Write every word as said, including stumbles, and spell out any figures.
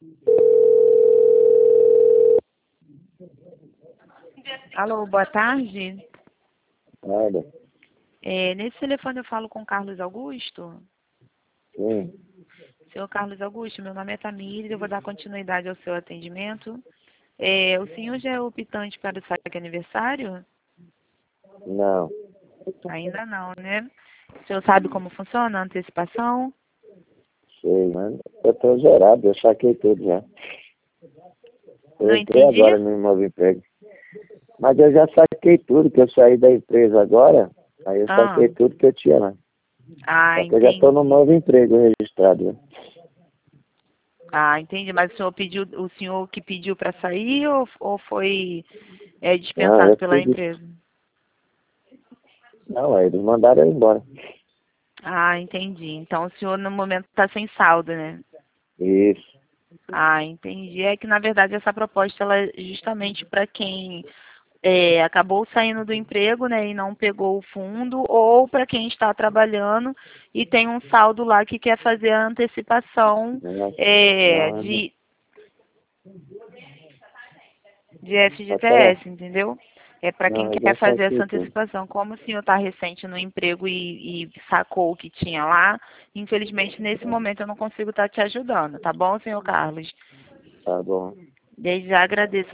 Alô, boa tarde. Nada. É, nesse telefone eu falo com Carlos Augusto. Sim. Senhor Carlos Augusto, meu nome é Tamires, eu vou dar continuidade ao seu atendimento. É, o senhor já é optante para o saque aniversário? Não. Ainda não, né? O senhor sabe como funciona a antecipação? Sei, mas eu tô zerado, eu saquei tudo já. Eu Não entrei entendi. agora no novo emprego. Mas eu já saquei tudo, que eu saí da empresa agora, aí eu Ah, saquei tudo que eu tinha lá. ah, Só que eu já tô entendi. no novo emprego registrado, né? Ah, entendi. Mas o senhor pediu, o senhor que pediu para sair ou, ou foi é, Não, dispensado eu pela pedi. empresa? Não, aí eles mandaram eu embora. Ah, entendi. Então o senhor no momento está sem saldo, né? Isso. Ah, entendi. É que na verdade essa proposta ela é justamente para quem é, acabou saindo do emprego, né, e não pegou o fundo, ou para quem está trabalhando e tem um saldo lá que quer fazer a antecipação Não, é, não, não. de, de Pode falar. F G T S, entendeu? É para quem Não, eu quer já fazer saquei essa tudo. antecipação. Como o senhor está recente no emprego e, e sacou o que tinha lá, infelizmente nesse momento eu não consigo estar te ajudando, tá bom, senhor Carlos? Tá bom. Desde já agradeço